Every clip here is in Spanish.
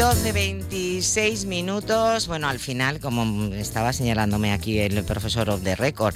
12:26. Bueno, al final, como estaba señalándome aquí el profesor of the record,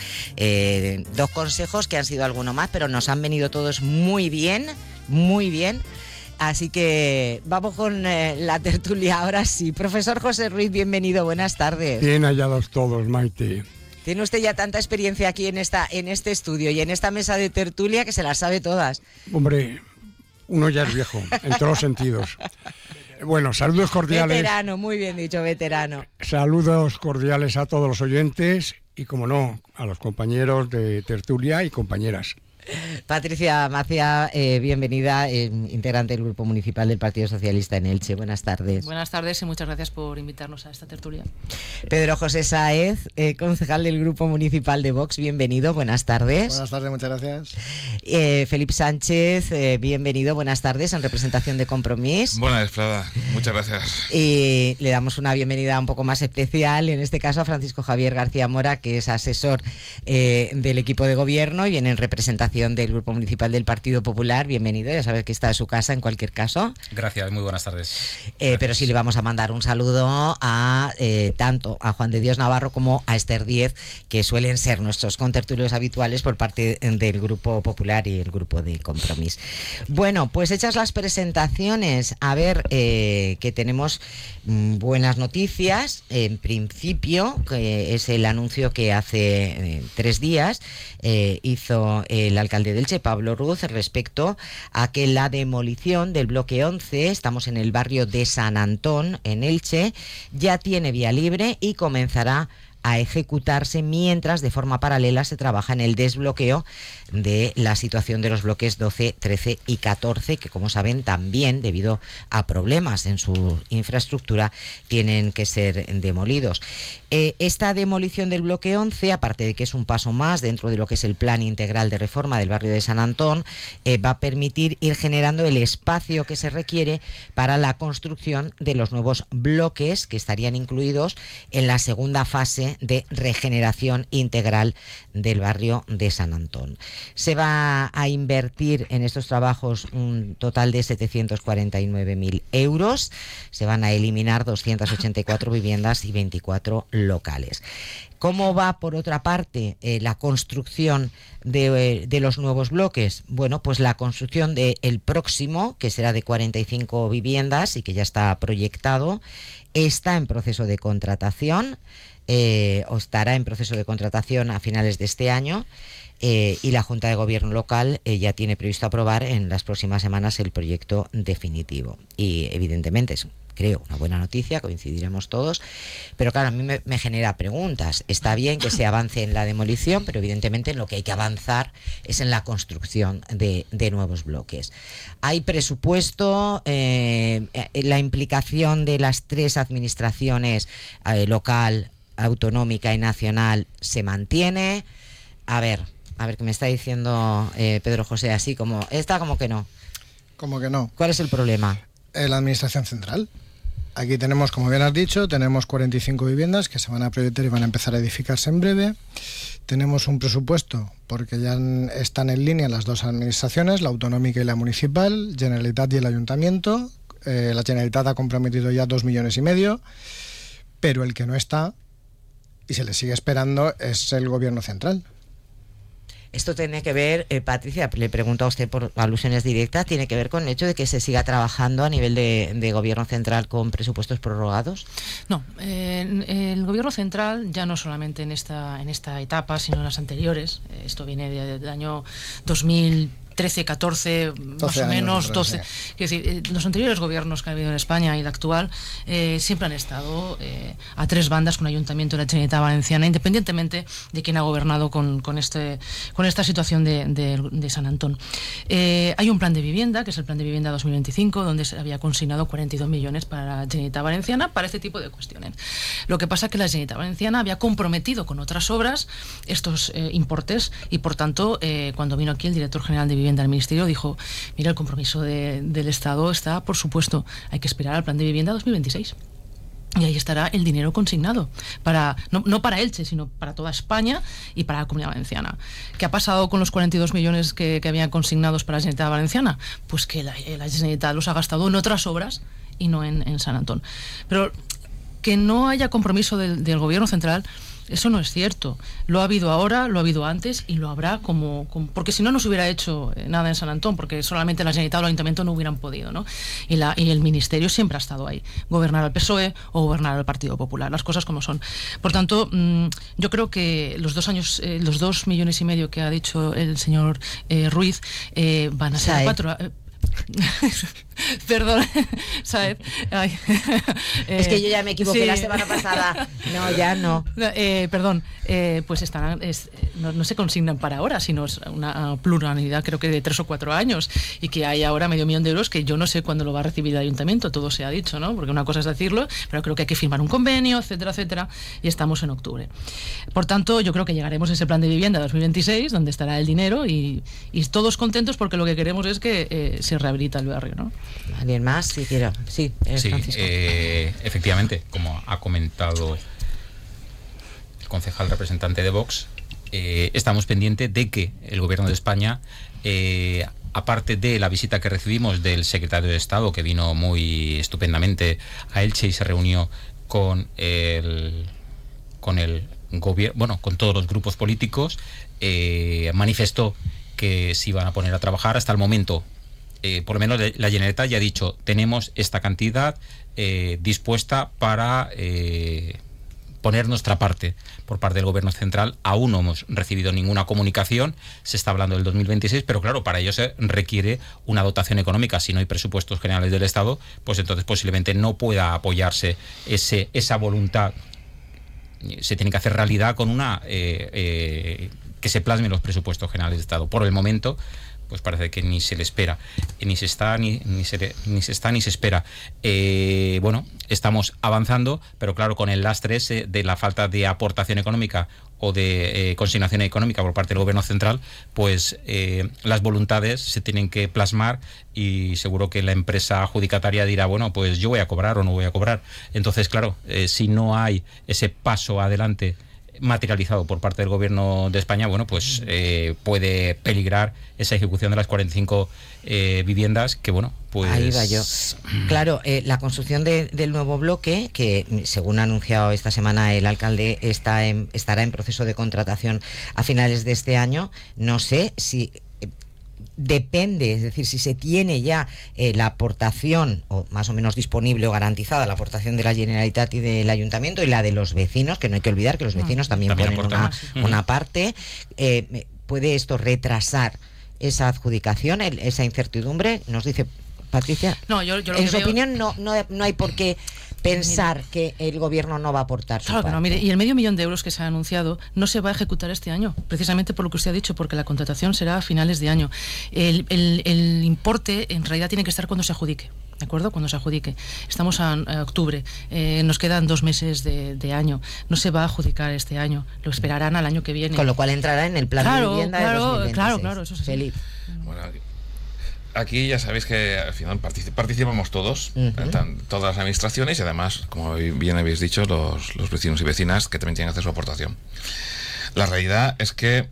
2 consejos que han sido alguno más, pero nos han venido todos muy bien, muy bien. Así que vamos con la tertulia ahora sí. Profesor José Ruiz, bienvenido, buenas tardes. Bien hallados todos, Maite. Tiene usted ya tanta experiencia aquí en este estudio y en esta mesa de tertulia que se las sabe todas. Hombre, uno ya es viejo, en todos los sentidos. Bueno, saludos cordiales. Veterano, muy bien dicho, veterano. Saludos cordiales a todos los oyentes y, como no, a los compañeros de tertulia y compañeras. Patricia Macia, bienvenida, integrante del Grupo Municipal del Partido Socialista en Elche. Buenas tardes. Buenas tardes y muchas gracias por invitarnos a esta tertulia. Pedro José Sáez, concejal del Grupo Municipal de Vox, bienvenido, buenas tardes. Buenas tardes, muchas gracias. Felipe Sánchez, bienvenido, buenas tardes, en representación de Compromís. Buenas, Prada, muchas gracias. Y le damos una bienvenida un poco más especial, en este caso a Francisco Javier García Mora, que es asesor del equipo de gobierno y viene en representación del Grupo Municipal del Partido Popular. Bienvenido, ya sabes que está en su casa en cualquier caso. Gracias, muy buenas tardes. Pero sí le vamos a mandar un saludo a tanto a Juan de Dios Navarro como a Esther Díez, que suelen ser nuestros contertulios habituales por parte del Grupo Popular y el Grupo de Compromís. Bueno, pues hechas las presentaciones, a ver, que tenemos buenas noticias. En principio, que es el anuncio que hace 3 días hizo el alcalde de Elche, Pablo Ruz, respecto a que la demolición del bloque 11, estamos en el barrio de San Antón, en Elche, ya tiene vía libre y comenzará a ejecutarse mientras de forma paralela se trabaja en el desbloqueo de la situación de los bloques 12, 13 y 14, que, como saben, también debido a problemas en su infraestructura tienen que ser demolidos. Esta demolición del bloque 11, aparte de que es un paso más dentro de lo que es el plan integral de reforma del barrio de San Antón, va a permitir ir generando el espacio que se requiere para la construcción de los nuevos bloques que estarían incluidos en la segunda fase de regeneración integral del barrio de San Antón. Se va a invertir en estos trabajos un total de 749.000 euros. Se van a eliminar 284 viviendas y 24 locales. ¿Cómo va, por otra parte, la construcción de los nuevos bloques? Bueno, pues la construcción del próximo, que será de 45 viviendas y que ya está proyectado, está en proceso de contratación, o estará en proceso de contratación a finales de este año. Y la Junta de Gobierno local ya tiene previsto aprobar en las próximas semanas el proyecto definitivo. Y evidentemente es, creo, una buena noticia, coincidiremos todos, pero claro, a mí me genera preguntas. Está bien que se avance en la demolición, pero evidentemente en lo que hay que avanzar es en la construcción de nuevos bloques. Hay presupuesto, la implicación de las 3 administraciones, local, autonómica y nacional, se mantiene. A ver qué me está diciendo Pedro José, así como está, como que no. Como que no. ¿Cuál es el problema? La administración central. Aquí tenemos, como bien has dicho, tenemos 45 viviendas que se van a proyectar y van a empezar a edificarse en breve. Tenemos un presupuesto, porque ya están en línea las 2 administraciones, la autonómica y la municipal, Generalitat y el Ayuntamiento. La Generalitat ha comprometido ya 2,5 millones, pero el que no está y se le sigue esperando es el gobierno central. Esto tiene que ver, Patricia, le pregunto a usted por alusiones directas, ¿tiene que ver con el hecho de que se siga trabajando a nivel de gobierno central con presupuestos prorrogados? No, el gobierno central, ya no solamente en esta etapa, sino en las anteriores, esto viene del año 2013, 14, más o menos, 12. Es decir, los anteriores gobiernos que ha habido en España y el actual siempre han estado a 3 bandas con Ayuntamiento de la Generalitat Valenciana, independientemente de quién ha gobernado con esta situación de San Antón. Hay un plan de vivienda, que es el Plan de Vivienda 2025, donde se había consignado 42 millones para la Generalitat Valenciana para este tipo de cuestiones. Lo que pasa es que la Generalitat Valenciana había comprometido con otras obras estos importes y, por tanto, cuando vino aquí el director general de Vivienda del Ministerio, dijo: mira, el compromiso del Estado está, por supuesto, hay que esperar al Plan de Vivienda 2026. Y ahí estará el dinero consignado, no para Elche, sino para toda España y para la Comunidad Valenciana. ¿Qué ha pasado con los 42 millones que habían consignados para la Generalitat Valenciana? Pues que la Generalitat los ha gastado en otras obras y no en San Antón. Pero que no haya compromiso del gobierno central, eso no es cierto. Lo ha habido ahora, lo ha habido antes y lo habrá porque si no se hubiera hecho nada en San Antón, porque solamente la Generalitat o el Ayuntamiento no hubieran podido, ¿no? Y el Ministerio siempre ha estado ahí, gobernar al PSOE o gobernar al Partido Popular, las cosas como son. Por tanto, yo creo que los 2 años, los 2,5 millones que ha dicho el señor Ruiz, van a ser 4. Perdón, ¿sabes? Es que yo ya me equivoqué, sí. La semana pasada. No, ya no. Perdón, pues estarán, no se consignan para ahora, sino es una pluralidad, creo que de 3 o 4 años, y que hay ahora 500.000 euros que yo no sé cuándo lo va a recibir el ayuntamiento, todo se ha dicho, ¿no? Porque una cosa es decirlo, pero creo que hay que firmar un convenio, etcétera, etcétera, y estamos en octubre. Por tanto, yo creo que llegaremos a ese plan de vivienda 2026, donde estará el dinero y todos contentos, porque lo que queremos es que se rehabilita el barrio, ¿no? ¿Alguien más? Sí, quiero. Sí, Francisco. Efectivamente, como ha comentado el concejal representante de Vox, estamos pendientes de que el Gobierno de España, aparte de la visita que recibimos del secretario de Estado, que vino muy estupendamente a Elche y se reunió con el gobierno, bueno, con todos los grupos políticos, manifestó que se iban a poner a trabajar. Hasta el momento, por lo menos la Generalitat ya ha dicho, tenemos esta cantidad dispuesta para poner nuestra parte por parte del Gobierno central. Aún no hemos recibido ninguna comunicación, se está hablando del 2026, pero claro, para ello se requiere una dotación económica. Si no hay presupuestos generales del Estado, pues entonces posiblemente no pueda apoyarse esa voluntad. Se tiene que hacer realidad con que se plasmen los presupuestos generales del Estado. Por el momento, pues parece que ni se le espera, ni se espera. Bueno, estamos avanzando, pero claro, con el lastre ese de la falta de aportación económica o de consignación económica por parte del Gobierno central, pues las voluntades se tienen que plasmar y seguro que la empresa adjudicataria dirá, bueno, pues yo voy a cobrar o no voy a cobrar. Entonces, claro, si no hay ese paso adelante materializado por parte del Gobierno de España, bueno, pues puede peligrar esa ejecución de las 45 viviendas que, bueno, pues... Ahí va yo. Claro, la construcción del nuevo bloque, que según ha anunciado esta semana el alcalde, estará en proceso de contratación a finales de este año. No sé si... Depende, es decir, si se tiene ya la aportación, o más o menos disponible o garantizada la aportación de la Generalitat y del Ayuntamiento y la de los vecinos, que no hay que olvidar que los vecinos también ponen una parte, ¿puede esto retrasar esa adjudicación, esa incertidumbre? Nos dice Patricia. No, yo en su opinión no hay por qué pensar que el gobierno no va a aportar su Claro que parte. no, mire, y el 500.000 euros que se ha anunciado no se va a ejecutar este año, precisamente por lo que usted ha dicho, porque la contratación será a finales de año. El importe en realidad tiene que estar cuando se adjudique, ¿de acuerdo? Cuando se adjudique. Estamos a octubre, nos quedan 2 meses de año, no se va a adjudicar este año, lo esperarán al año que viene. Con lo cual entrará en el plan de vivienda de 2026. Claro, eso sí. Felipe. Bueno, aquí ya sabéis que al final participamos todos, todas las administraciones y además, como bien habéis dicho, los vecinos y vecinas que también tienen que hacer su aportación. La realidad es que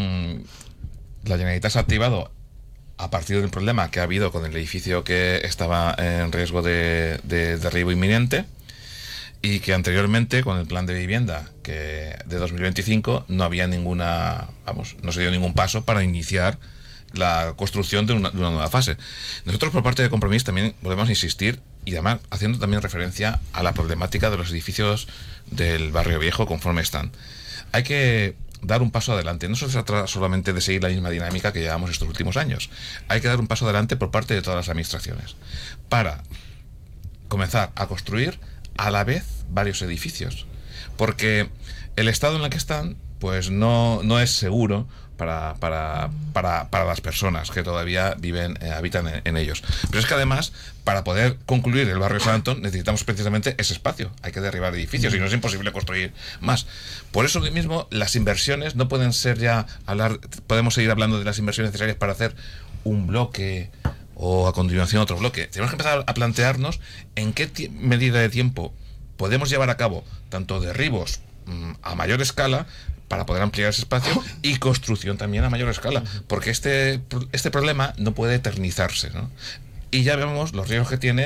la Generalitat se ha activado a partir del problema que ha habido con el edificio que estaba en riesgo de derribo inminente y que anteriormente con el plan de vivienda de 2025 no había no se dio ningún paso para iniciar la construcción de una nueva fase. Nosotros por parte de Compromís también volvemos a insistir y además haciendo también referencia a la problemática de los edificios del barrio viejo conforme están. Hay que dar un paso adelante. No se trata solamente de seguir la misma dinámica que llevamos estos últimos años. Hay que dar un paso adelante por parte de todas las administraciones para comenzar a construir a la vez varios edificios. Porque el estado en el que están pues no es seguro para las personas que todavía habitan en ellos. Pero es que además, para poder concluir el barrio San Antón, necesitamos precisamente ese espacio. Hay que derribar edificios y no es imposible construir más. Por eso mismo, las inversiones no pueden ser podemos seguir hablando de las inversiones necesarias para hacer un bloque o a continuación otro bloque. Tenemos que empezar a plantearnos en qué medida de tiempo podemos llevar a cabo tanto derribos a mayor escala para poder ampliar ese espacio y construcción también a mayor escala, porque este problema no puede eternizarse, ¿no? Y ya vemos los riesgos que tiene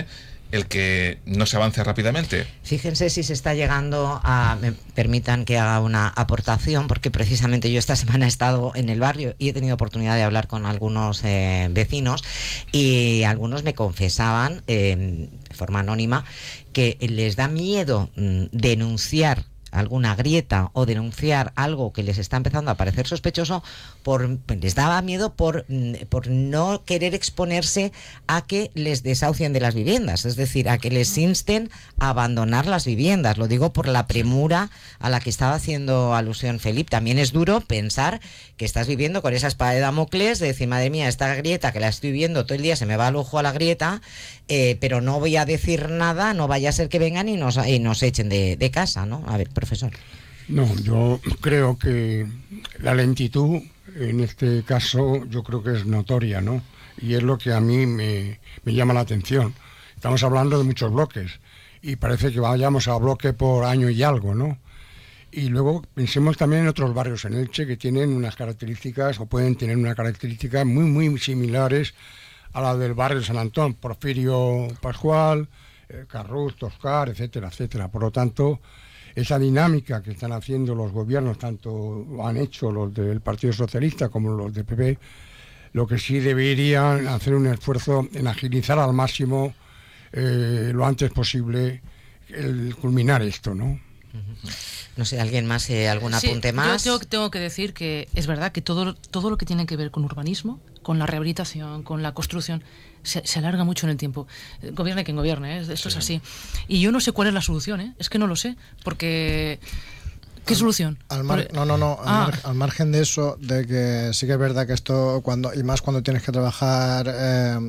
el que no se avance rápidamente? Fíjense si se está llegando a... Me permitan que haga una aportación, porque precisamente yo esta semana he estado en el barrio y he tenido oportunidad de hablar con algunos vecinos, y algunos me confesaban de forma anónima que les da miedo denunciar alguna grieta o denunciar algo que les está empezando a parecer sospechoso, les daba miedo por no querer exponerse a que les desahucien de las viviendas, es decir, a que les insten a abandonar las viviendas. Lo digo por la premura a la que estaba haciendo alusión Felipe. También es duro pensar que estás viviendo con esa espada de Damocles de decir, madre mía, esta grieta que la estoy viendo todo el día, se me va el ojo a la grieta, pero no voy a decir nada, no vaya a ser que vengan y nos echen de casa, ¿no? A ver, profesor. No, yo creo que la lentitud en este caso yo creo que es notoria, ¿no? Y es lo que a mí me llama la atención. Estamos hablando de muchos bloques y parece que vayamos a bloque por año y algo, ¿no? Y luego pensemos también en otros barrios en Elche que tienen unas características o pueden tener unas características muy, muy similares a la del barrio de San Antón, Porfirio Pascual, Carrús, Toscar, etcétera, etcétera. Por lo tanto, esa dinámica que están haciendo los gobiernos, tanto han hecho los del Partido Socialista como los del PP, lo que sí deberían hacer un esfuerzo en agilizar al máximo lo antes posible el culminar esto, ¿no? No sé, ¿alguien más, algún apunte más? Yo tengo que decir que es verdad que todo lo que tiene que ver con urbanismo, con la rehabilitación, con la construcción, se alarga mucho en el tiempo. Gobierne quien gobierne, esto es así. Y yo no sé cuál es la solución, es que no lo sé, porque... ¿Qué solución? Al margen de eso, de que sí que es verdad que esto, y más cuando tienes que trabajar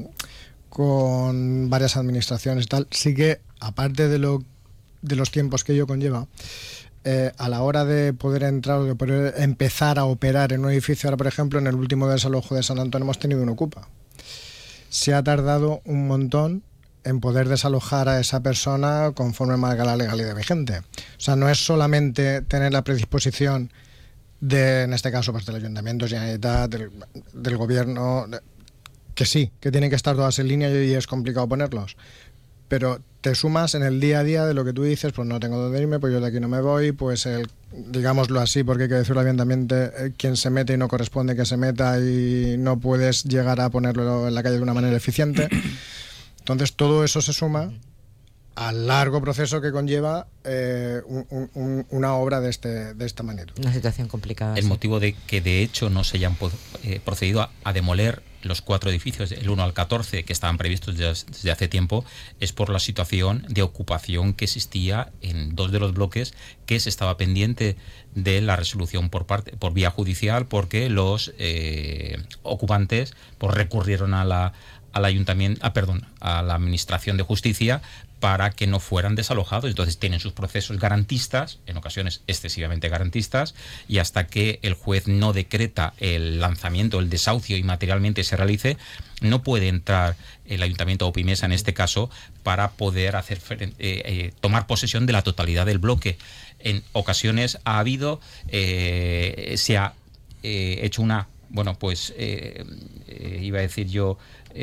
con varias administraciones y tal, sí que, aparte de los tiempos que ello conlleva, a la hora de poder entrar o de poder empezar a operar en un edificio, ahora por ejemplo en el último desalojo de San Antón hemos tenido un ocupa. Se ha tardado un montón en poder desalojar a esa persona conforme marca la legalidad vigente. O sea, no es solamente tener la predisposición en este caso, pues del Ayuntamiento, del Gobierno, que sí, que tienen que estar todas en línea y es complicado ponerlos. Pero te sumas en el día a día de lo que tú dices, pues no tengo dónde irme, pues yo de aquí no me voy, pues digámoslo así, porque hay que decirlo abiertamente, quien se mete y no corresponde que se meta y no puedes llegar a ponerlo en la calle de una manera eficiente. Entonces todo eso se suma al largo proceso que conlleva una obra de esta magnitud. Una situación complicada. El motivo de que de hecho no se hayan procedido a demoler los 4 edificios, del 1 al 14, que estaban previstos desde hace tiempo, es por la situación de ocupación que existía en 2 de los bloques, que se estaba pendiente de la resolución por vía judicial, porque los ocupantes pues recurrieron al ayuntamiento, a la Administración de Justicia para que no fueran desalojados. Entonces tienen sus procesos garantistas, en ocasiones excesivamente garantistas, y hasta que el juez no decreta el lanzamiento, el desahucio y materialmente se realice, no puede entrar el Ayuntamiento o Pimesa en este caso para poder tomar posesión de la totalidad del bloque. En ocasiones ha habido, se ha hecho una, iba a decir yo,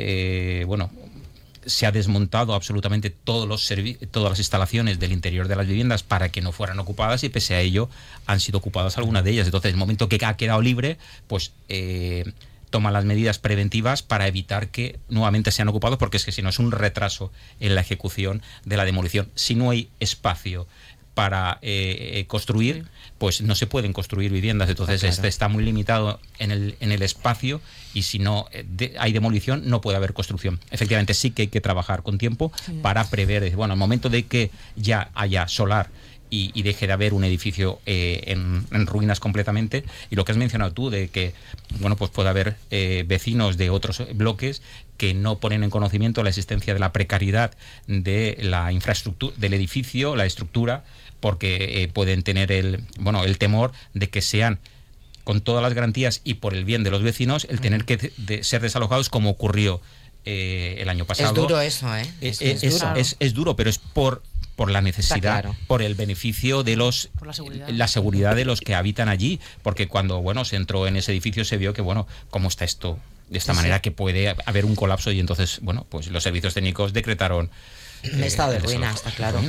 se ha desmontado absolutamente todas las instalaciones del interior de las viviendas para que no fueran ocupadas, y pese a ello han sido ocupadas algunas de ellas. Entonces, en el momento que ha quedado libre, pues toma las medidas preventivas para evitar que nuevamente sean ocupados, porque es que si no es un retraso en la ejecución de la demolición. Si no hay espacio para construir, pues no se pueden construir viviendas. Entonces está muy limitado en el espacio, y si no hay demolición no puede haber construcción. Efectivamente sí que hay que trabajar con tiempo para prever, el momento de que ya haya solar y deje de haber un edificio en ruinas completamente. Y lo que has mencionado tú, de que pues puede haber vecinos de otros bloques que no ponen en conocimiento la existencia de la precariedad de la infraestructura del edificio, la estructura, porque pueden tener el temor de que sean, con todas las garantías y por el bien de los vecinos, el tener que ser desalojados, como ocurrió el año pasado. Es duro eso, ¿eh? Es duro, pero es por la necesidad, por el beneficio de la seguridad de los que habitan allí, porque cuando se entró en ese edificio se vio que cómo está esto de esta manera, que puede haber un colapso, y entonces pues los servicios técnicos decretaron Un estado de ruina, está claro.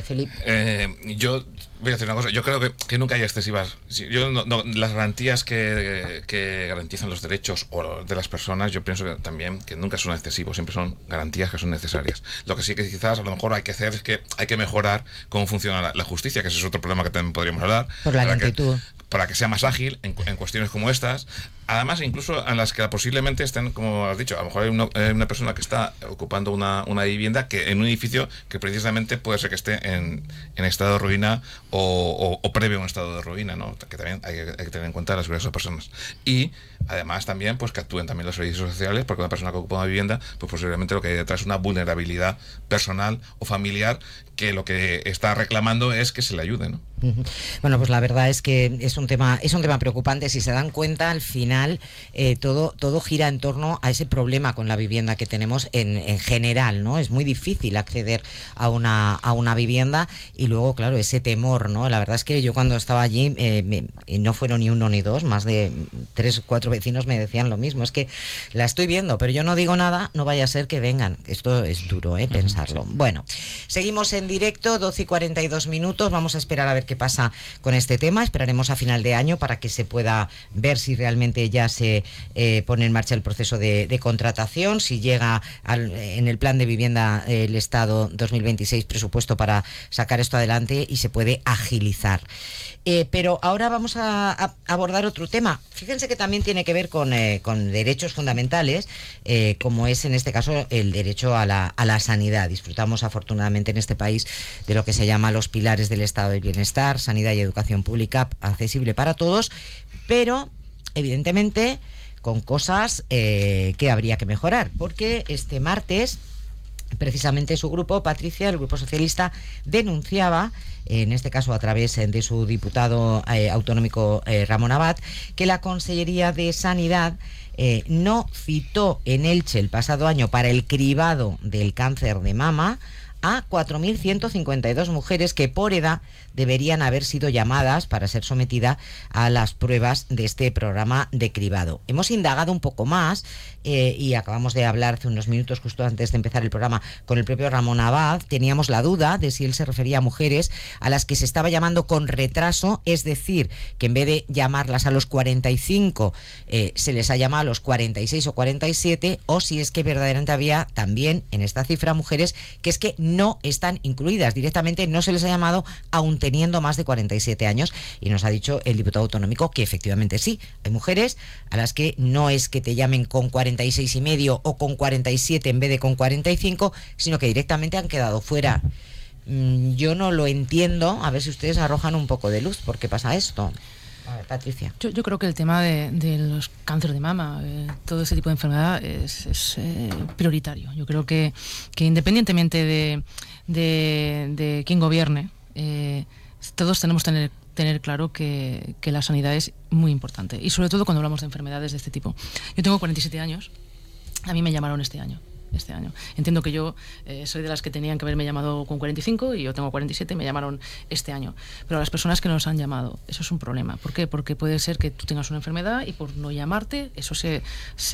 Felipe. Yo voy a decir una cosa. Yo creo que nunca hay excesivas. Las garantías que garantizan los derechos de las personas, yo pienso que también que nunca son excesivos, siempre son garantías que son necesarias. Lo que sí que quizás a lo mejor hay que hacer es que hay que mejorar cómo funciona la justicia, que ese es otro problema que también podríamos hablar. Por la lentitud. Para que sea más ágil en cuestiones como estas. Además, incluso en las que posiblemente estén, como has dicho, a lo mejor hay una persona que está ocupando una vivienda que en un edificio que precisamente puede ser que esté en estado de ruina o previo a un estado de ruina, ¿no? Que también hay que tener en cuenta la seguridad de esas personas. Y además también pues que actúen también los servicios sociales, porque una persona que ocupa una vivienda, pues posiblemente lo que hay detrás es una vulnerabilidad personal o familiar, que lo que está reclamando es que se le ayude, ¿no? Bueno, pues la verdad es que es un tema preocupante. Si se dan cuenta, al final todo gira en torno a ese problema con la vivienda que tenemos en general, ¿no? Es muy difícil acceder a una vivienda y luego, claro, ese temor, ¿no? La verdad es que yo cuando estaba allí, no fueron ni uno ni dos, más de 3 o 4 vecinos me decían lo mismo. Es que la estoy viendo, pero yo no digo nada, no vaya a ser que vengan. Esto es duro, pensarlo. Bueno, seguimos en directo, 12:42. Vamos a esperar a ver qué pasa con este tema. Esperaremos a final de año para que se pueda ver si realmente ya se pone en marcha el proceso de contratación, si llega en el plan de vivienda el Estado 2026 presupuesto para sacar esto adelante y se puede agilizar. Pero ahora vamos a abordar otro tema. Fíjense que también tiene que ver con derechos fundamentales, como es en este caso el derecho a la sanidad. Disfrutamos afortunadamente en este país de lo que se llama los pilares del estado del bienestar, sanidad y educación pública accesible para todos, pero evidentemente con cosas que habría que mejorar, porque este martes precisamente su grupo, Patricia, el Grupo Socialista, denunciaba, en este caso a través de su diputado autonómico Ramón Abad, que la Consellería de Sanidad no citó en Elche el pasado año para el cribado del cáncer de mama a 4.152 mujeres que por edad deberían haber sido llamadas para ser sometidas a las pruebas de este programa de cribado. Hemos indagado un poco más y acabamos de hablar hace unos minutos, justo antes de empezar el programa, con el propio Ramón Abad. Teníamos la duda de si él se refería a mujeres a las que se estaba llamando con retraso, es decir, que en vez de llamarlas a los 45 se les ha llamado a los 46 o 47, o si es que verdaderamente había también en esta cifra mujeres que es que no están incluidas, directamente no se les ha llamado aún teniendo más de 47 años, y nos ha dicho el diputado autonómico que efectivamente sí, hay mujeres a las que no es que te llamen con 46 y medio o con 47 en vez de con 45, sino que directamente han quedado fuera. Yo no lo entiendo, a ver si ustedes arrojan un poco de luz, ¿por qué pasa esto? A ver, Patricia. Yo creo que el tema de los cáncer de mama, todo ese tipo de enfermedad es prioritario. Yo creo que independientemente de quién gobierne, todos tenemos que tener claro que la sanidad es muy importante, y sobre todo cuando hablamos de enfermedades de este tipo. Yo tengo 47 años, a mí me llamaron este año. Entiendo que yo soy de las que tenían que haberme llamado con 45 y yo tengo 47 y me llamaron este año. Pero a las personas que nos han llamado, eso es un problema. ¿Por qué? Porque puede ser que tú tengas una enfermedad y por no llamarte, eso se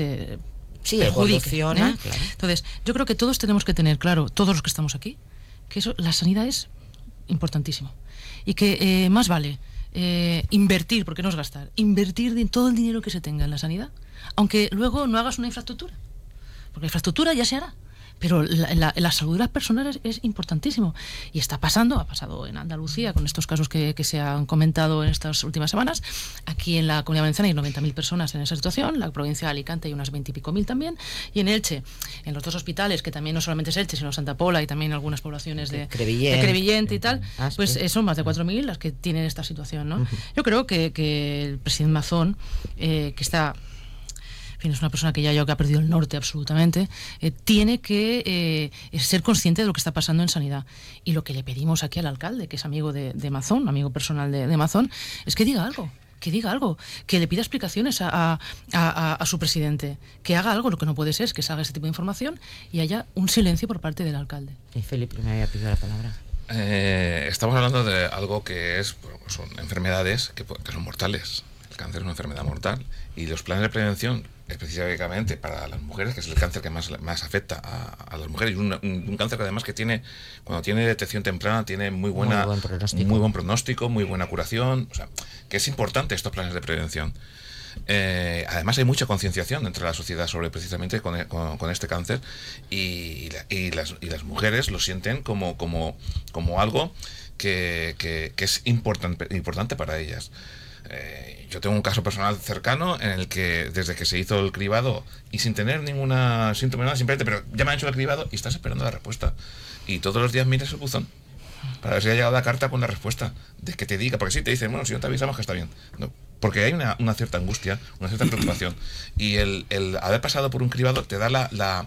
evoluciona. Claro. Entonces, yo creo que todos tenemos que tener claro, todos los que estamos aquí, que la sanidad es importantísimo. Y que más vale invertir, porque no es gastar, invertir todo el dinero que se tenga en la sanidad, aunque luego no hagas una infraestructura. Porque la infraestructura ya se hará, pero la salud de las personas es importantísimo. Y ha pasado en Andalucía con estos casos que se han comentado en estas últimas semanas. Aquí en la Comunidad Valenciana hay 90.000 personas en esa situación, la provincia de Alicante hay unas 20 y pico mil también, y en Elche, en los dos hospitales, que también no solamente es Elche, sino Santa Pola y también algunas poblaciones de Crevillent y tal, pues son más de 4.000 las que tienen esta situación, ¿no? Yo creo que el presidente Mazón, que está... En fin, es una persona que ya ha perdido el norte absolutamente, tiene que ser consciente de lo que está pasando en sanidad. Y lo que le pedimos aquí al alcalde, que es amigo de Mazón, amigo personal de Mazón, es que diga algo, que le pida explicaciones a su presidente, que haga algo. Lo que no puede ser es que salga ese tipo de información y haya un silencio por parte del alcalde. Y Felipe me había pedido la palabra. Estamos hablando de algo que son enfermedades que son mortales. El cáncer es una enfermedad mortal y los planes de prevención específicamente para las mujeres, que es el cáncer que más afecta a las mujeres, un cáncer que además que cuando tiene detección temprana, tiene muy buen pronóstico, muy buena curación, o sea, que es importante estos planes de prevención. Además hay mucha concienciación entre la sociedad sobre precisamente con este cáncer, y las mujeres lo sienten como algo que es importante para ellas. Yo tengo un caso personal cercano en el que desde que se hizo el cribado y sin tener ninguna síntoma, simplemente, pero ya me han hecho el cribado y estás esperando la respuesta, y todos los días miras el buzón para ver si ha llegado la carta con la respuesta, de que te diga, porque si te dicen, bueno, si no te avisamos que está bien, no, porque hay una cierta angustia, una cierta preocupación, y el haber pasado por un cribado te da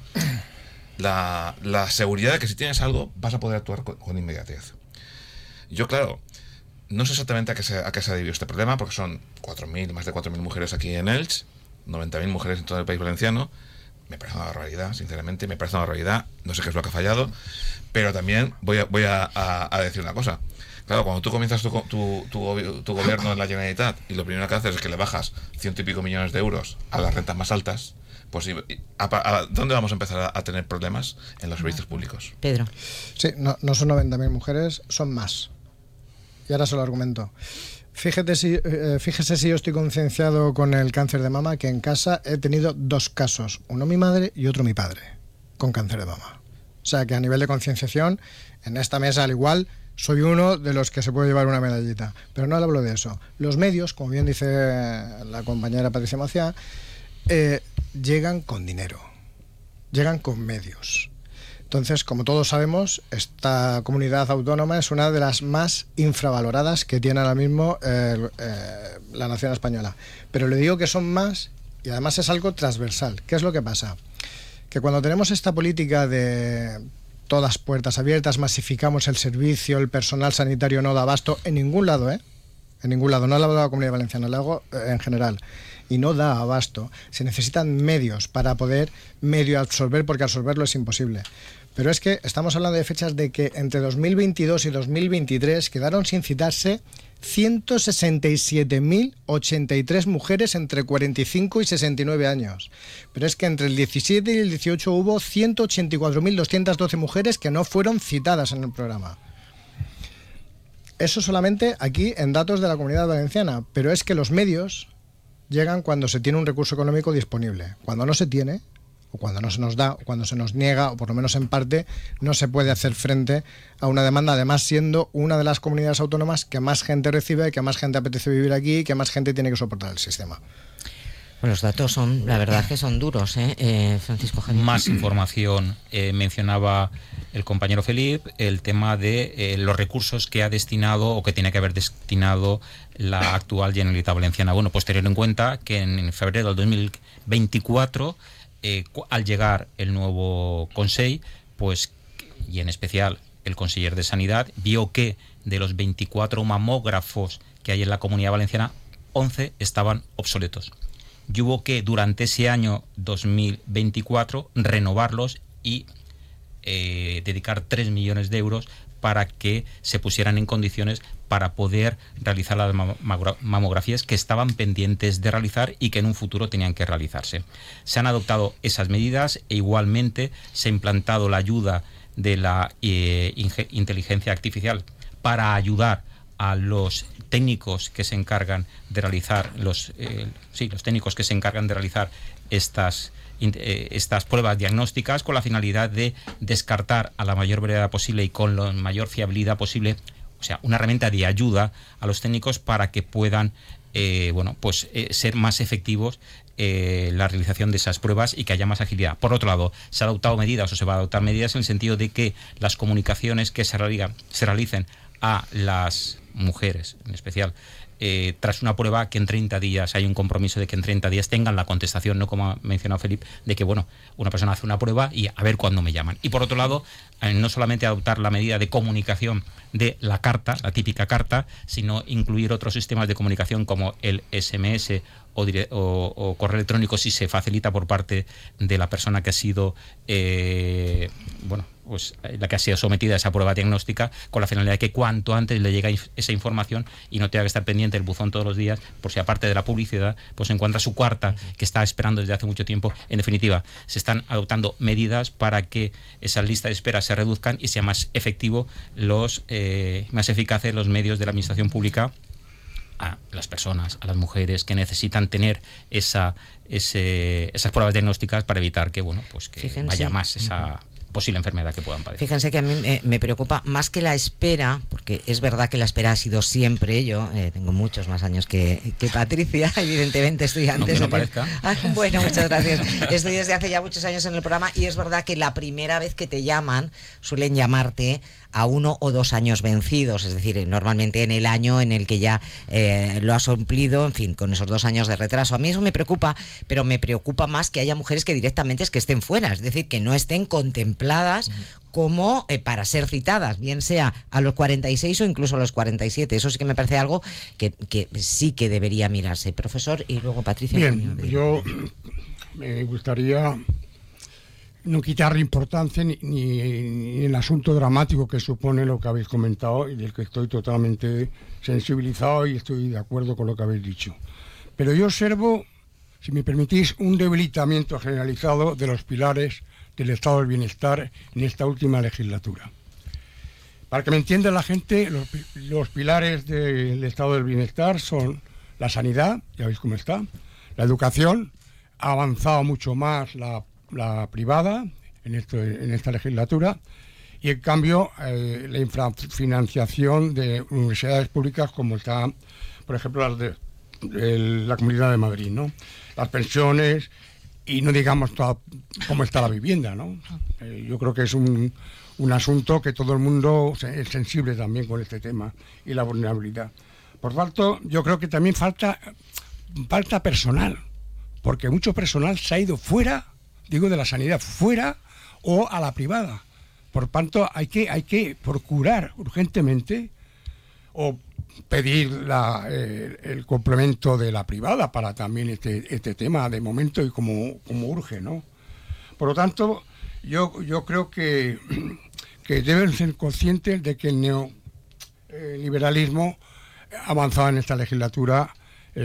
la seguridad de que si tienes algo vas a poder actuar con inmediatez. Yo, claro, no sé exactamente a qué se ha debido este problema, porque son más de 4.000 mujeres aquí en Elche, 90.000 mujeres en todo el país valenciano. Me parece una barbaridad, sinceramente, me parece una barbaridad. No sé qué es lo que ha fallado, pero también voy a decir una cosa. Claro, cuando tú comienzas tu gobierno en la Generalitat y lo primero que haces es que le bajas 100 y pico millones de euros a las rentas más altas, pues ¿dónde vamos a empezar a tener problemas? En los servicios públicos. Pedro. Sí, no son 90.000 mujeres, son más. Y ahora se lo argumento. Fíjese si yo estoy concienciado con el cáncer de mama, que en casa he tenido 2 casos, uno mi madre y otro mi padre, con cáncer de mama. O sea que a nivel de concienciación, en esta mesa al igual, soy uno de los que se puede llevar una medallita. Pero no hablo de eso. Los medios, como bien dice la compañera Patricia Maciá, llegan con dinero, llegan con medios. Entonces, como todos sabemos, esta comunidad autónoma es una de las más infravaloradas que tiene ahora mismo la nación española. Pero le digo que son más, y además es algo transversal. ¿Qué es lo que pasa? Que cuando tenemos esta política de todas puertas abiertas, masificamos el servicio, el personal sanitario no da abasto, en ningún lado, en ningún lado, no lo hago de la Comunidad Valenciana, lo hago en general, y no da abasto. Se necesitan medios para poder medio absorber, porque absorberlo es imposible. Pero es que estamos hablando de fechas de que entre 2022 y 2023 quedaron sin citarse 167.083 mujeres entre 45 y 69 años. Pero es que entre el 17 y el 18 hubo 184.212 mujeres que no fueron citadas en el programa. Eso solamente aquí en datos de la Comunidad Valenciana. Pero es que los medios llegan cuando se tiene un recurso económico disponible. Cuando no se tiene, o cuando no se nos da, o cuando se nos niega, o por lo menos en parte, no se puede hacer frente a una demanda, además siendo una de las comunidades autónomas que más gente recibe, que más gente apetece vivir aquí y que más gente tiene que soportar el sistema. Bueno, los datos son, la verdad que son duros, Francisco Javier. Más información, mencionaba el compañero Felipe, el tema de los recursos que ha destinado o que tiene que haber destinado la actual Generalitat Valenciana. Bueno, pues tener en cuenta que en febrero del 2024, al llegar el nuevo Consell, pues, y en especial el conseller de Sanidad, vio que de los 24 mamógrafos que hay en la Comunidad Valenciana, 11 estaban obsoletos. Y hubo que durante ese año 2024 renovarlos y dedicar 3 millones de euros para que se pusieran en condiciones para poder realizar las mamografías que estaban pendientes de realizar y que en un futuro tenían que realizarse. Se han adoptado esas medidas e igualmente se ha implantado la ayuda de la inteligencia artificial para ayudar a los técnicos que se encargan de realizar los técnicos que se encargan de realizar estas pruebas diagnósticas, con la finalidad de descartar a la mayor brevedad posible y con la mayor fiabilidad posible, o sea, una herramienta de ayuda a los técnicos para que puedan ser más efectivos la realización de esas pruebas y que haya más agilidad. Por otro lado, se han adoptado medidas o se van a adoptar medidas en el sentido de que las comunicaciones que se realicen a las mujeres, en especial, tras una prueba, que en 30 días hay un compromiso de que en 30 días tengan la contestación, no como ha mencionado Felipe, de que una persona hace una prueba y a ver cuándo me llaman. Y por otro lado, no solamente adoptar la medida de comunicación de la carta, la típica carta, sino incluir otros sistemas de comunicación como el SMS o correo electrónico, si se facilita por parte de la persona que ha sido pues la que ha sido sometida a esa prueba diagnóstica, con la finalidad de que cuanto antes le llegue esa información y no tenga que estar pendiente del buzón todos los días, por si aparte de la publicidad pues encuentra su cuarta, que está esperando desde hace mucho tiempo. En definitiva, se están adoptando medidas para que esa lista de espera se reduzcan y sea más efectivo más eficaces los medios de la administración pública a las personas, a las mujeres que necesitan tener esas pruebas diagnósticas para evitar que, bueno, pues que vaya más esa posible enfermedad que puedan padecer. Fíjense que a mí me preocupa más que la espera, porque es verdad que la espera ha sido siempre, yo tengo muchos más años que Patricia, evidentemente estoy antes. No parezca. Bueno, muchas gracias. Estoy desde hace ya muchos años en el programa y es verdad que la primera vez que te llaman suelen llamarte a 1 o 2 años vencidos, es decir, normalmente en el año en el que ya lo has cumplido, en fin, con esos 2 años de retraso. A mí eso me preocupa, pero me preocupa más que haya mujeres que directamente es que estén fuera, es decir, que no estén contempladas como para ser citadas, bien sea a los 46 o incluso a los 47. Eso sí que me parece algo que sí que debería mirarse. Profesor, y luego Patricia. Bien, yo me gustaría no quitarle importancia ni el asunto dramático que supone lo que habéis comentado y del que estoy totalmente sensibilizado y estoy de acuerdo con lo que habéis dicho. Pero yo observo, si me permitís, un debilitamiento generalizado de los pilares del estado del bienestar en esta última legislatura. Para que me entienda la gente, los pilares del estado del bienestar son la sanidad, ya veis cómo está, la educación, ha avanzado mucho más la privada en esta legislatura, y en cambio la infrafinanciación de universidades públicas como está, por ejemplo, las de la Comunidad de Madrid, ¿no? Las pensiones y no digamos cómo está la vivienda, ¿no? Yo creo que es un asunto que todo el mundo es sensible también con este tema y la vulnerabilidad. Por tanto, yo creo que también falta personal, porque mucho personal se ha ido fuera, digo, de la sanidad, fuera o a la privada. Por tanto, hay que procurar urgentemente o pedir el complemento de la privada para también este tema de momento y como urge, ¿no? Por lo tanto, yo creo que deben ser conscientes de que el neoliberalismo ha avanzado en esta legislatura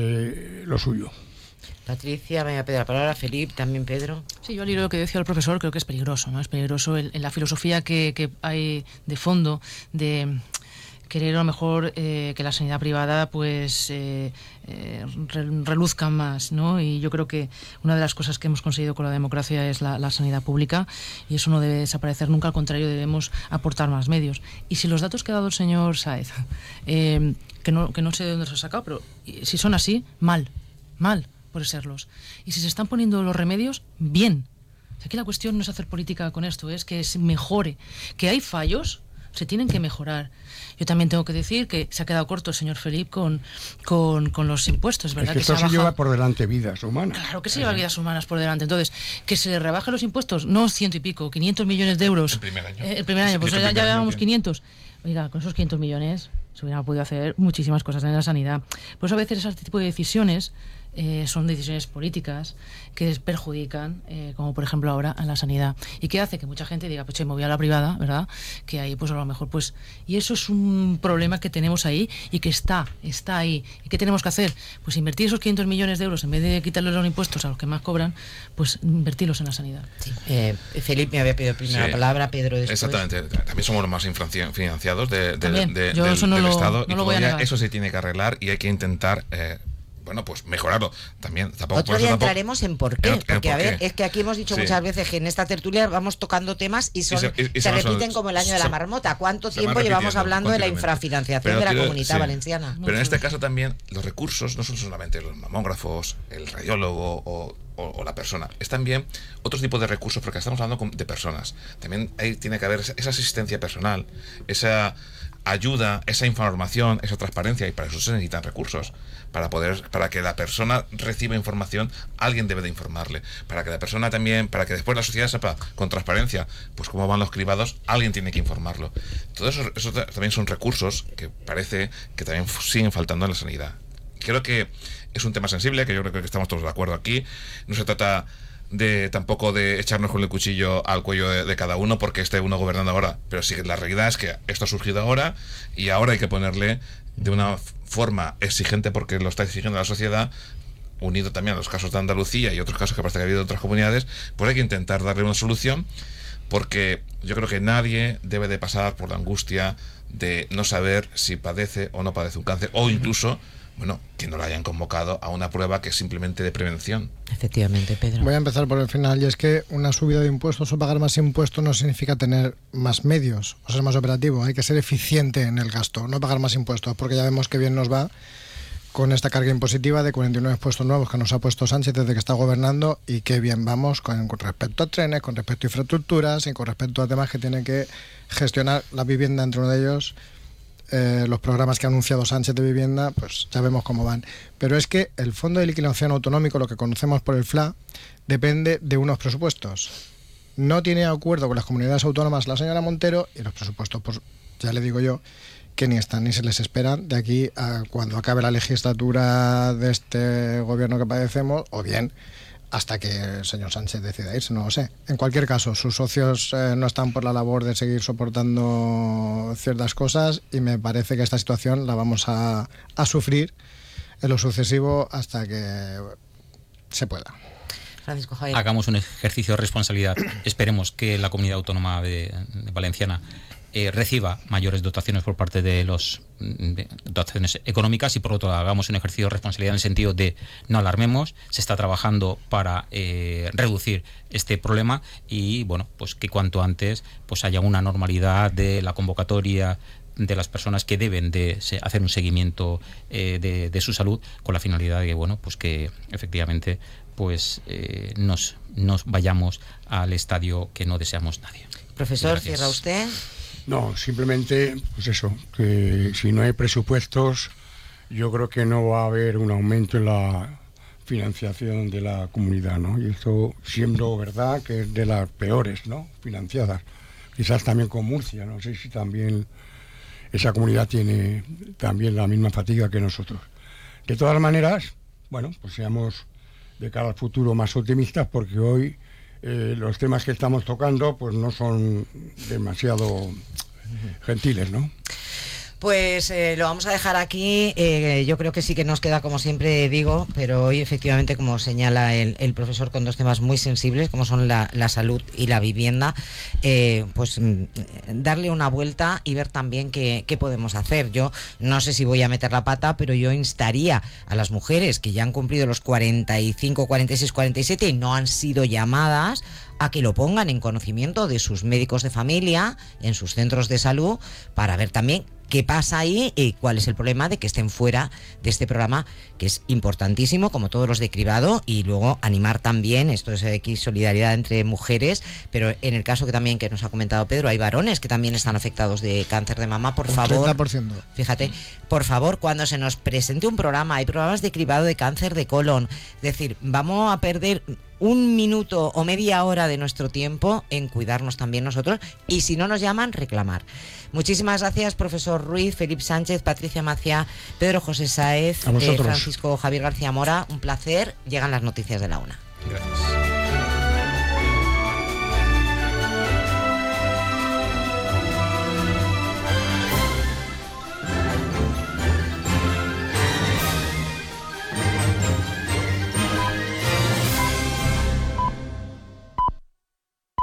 lo suyo. Patricia, me voy a pedir la palabra. Felipe, también Pedro. Sí, yo al hilo de lo que decía el profesor, creo que es peligroso, ¿no? Es peligroso en la filosofía que hay de fondo de querer a lo mejor que la sanidad privada pues reluzca más, ¿no? Y yo creo que una de las cosas que hemos conseguido con la democracia es la sanidad pública, y eso no debe desaparecer nunca, al contrario, debemos aportar más medios. Y si los datos que ha dado el señor Sáez, que no sé de dónde se ha sacado, pero si son así, mal por serlos. Y si se están poniendo los remedios, bien. Aquí la cuestión no es hacer política con esto, es que se mejore. Que hay fallos, se tienen que mejorar. Yo también tengo que decir que se ha quedado corto el señor Felipe con los impuestos, ¿verdad? Es que esto se lleva por delante vidas humanas. Claro que se lleva vidas humanas por delante. Entonces, que se le rebajen los impuestos, no 100 y pico, 500 millones de euros. El primer año. El primer año, pues ya llevamos 500. Oiga, con esos 500 millones se hubieran podido hacer muchísimas cosas en la sanidad. Por eso a veces ese tipo de decisiones son decisiones políticas que perjudican, como por ejemplo ahora a la sanidad, y que hace que mucha gente diga, pues me voy a la privada, ¿verdad? Que ahí pues a lo mejor pues... Y eso es un problema que tenemos ahí y que está ahí. ¿Y qué tenemos que hacer? Pues invertir esos 500 millones de euros, en vez de quitarles los impuestos a los que más cobran, pues invertirlos en la sanidad. Sí. Felipe me había pedido primero la palabra, Pedro después. Exactamente, también somos los más financiados del no Estado, no y todavía eso se tiene que arreglar y hay que intentar bueno, pues mejorarlo también. Otro día entraremos en por qué, porque a ver, es que aquí hemos dicho muchas veces que en esta tertulia vamos tocando temas y se repiten como el año de la marmota. ¿Cuánto tiempo llevamos hablando de la infrafinanciación de la Comunidad Valenciana? Pero en este caso también los recursos no son solamente los mamógrafos, el radiólogo o la persona, es también otros tipos de recursos, porque estamos hablando de personas. También ahí tiene que haber esa asistencia personal, esa ayuda, esa información, esa transparencia, y para eso se necesitan recursos. Para que la persona reciba información, alguien debe de informarle. Para que la persona también, para que después la sociedad sepa con transparencia pues cómo van los cribados, alguien tiene que informarlo. Todo eso también son recursos que parece que también siguen faltando en la sanidad. Creo que es un tema sensible, que yo creo que estamos todos de acuerdo aquí. No se trata tampoco de echarnos con el cuchillo al cuello de cada uno porque esté uno gobernando ahora, pero sí, la realidad es que esto ha surgido ahora y ahora hay que ponerle de una forma exigente, porque lo está exigiendo la sociedad, unido también a los casos de Andalucía y otros casos que parece que ha habido en otras comunidades, pues hay que intentar darle una solución, porque yo creo que nadie debe de pasar por la angustia de no saber si padece o no padece un cáncer, o incluso, bueno, que no la hayan convocado a una prueba que es simplemente de prevención. Efectivamente, Pedro. Voy a empezar por el final, y es que una subida de impuestos o pagar más impuestos no significa tener más medios o ser más operativo. Hay que ser eficiente en el gasto, no pagar más impuestos, porque ya vemos que bien nos va con esta carga impositiva de 49 impuestos nuevos que nos ha puesto Sánchez desde que está gobernando, y qué bien vamos con respecto a trenes, con respecto a infraestructuras y con respecto a temas que tienen que gestionar la vivienda, entre uno de ellos los programas que ha anunciado Sánchez de vivienda, pues ya vemos cómo van. Pero es que el Fondo de Liquidación Autonómico, lo que conocemos por el FLA, depende de unos presupuestos. No tiene acuerdo con las comunidades autónomas la señora Montero, y los presupuestos, pues ya le digo yo, que ni están ni se les esperan de aquí a cuando acabe la legislatura de este gobierno que padecemos, o bien hasta que el señor Sánchez decida irse, no lo sé. En cualquier caso, sus socios no están por la labor de seguir soportando ciertas cosas, y me parece que esta situación la vamos a sufrir en lo sucesivo hasta que se pueda. Francisco Javier. Hagamos un ejercicio de responsabilidad. Esperemos que la comunidad autónoma de Valenciana reciba mayores dotaciones por parte de los dotaciones económicas, y por otro lado hagamos un ejercicio de responsabilidad en el sentido de no alarmemos. Se está trabajando para reducir este problema, y bueno, pues que cuanto antes pues haya una normalidad de la convocatoria de las personas que deben de hacer un seguimiento de su salud, con la finalidad de que, bueno, pues que efectivamente pues nos vayamos al estadio que no deseamos nadie. Profesor, Gracias. ¿cierra usted? No, simplemente, pues eso, que si no hay presupuestos, yo creo que no va a haber un aumento en la financiación de la comunidad, ¿no? Y esto siendo verdad que es de las peores, ¿no?, financiadas. Quizás también con Murcia, no sé si también esa comunidad tiene también la misma fatiga que nosotros. De todas maneras, bueno, pues seamos de cara al futuro más optimistas, porque hoy los temas que estamos tocando pues no son demasiado gentiles, ¿no? Pues lo vamos a dejar aquí. Yo creo que sí que nos queda, como siempre digo, pero hoy efectivamente, como señala el profesor, con dos temas muy sensibles, como son la salud y la vivienda, pues darle una vuelta y ver también qué podemos hacer. Yo no sé si voy a meter la pata, pero yo instaría a las mujeres que ya han cumplido los 45, 46, 47 y no han sido llamadas, a que lo pongan en conocimiento de sus médicos de familia, en sus centros de salud, para ver también qué pasa ahí y cuál es el problema de que estén fuera de este programa, que es importantísimo, como todos los de cribado, y luego animar también, esto es aquí solidaridad entre mujeres, pero en el caso que también que nos ha comentado Pedro, hay varones que también están afectados de cáncer de mama, por favor, 30%. Fíjate, por favor, cuando se nos presente un programa, hay programas de cribado de cáncer de colon, es decir, vamos a perder un minuto o media hora de nuestro tiempo en cuidarnos también nosotros, y si no nos llaman, reclamar. Muchísimas gracias, profesor Ruiz, Felipe Sánchez, Patricia Maciá, Pedro José Sáez, Francisco Javier García Mora, un placer. Llegan las noticias de la 1. Gracias.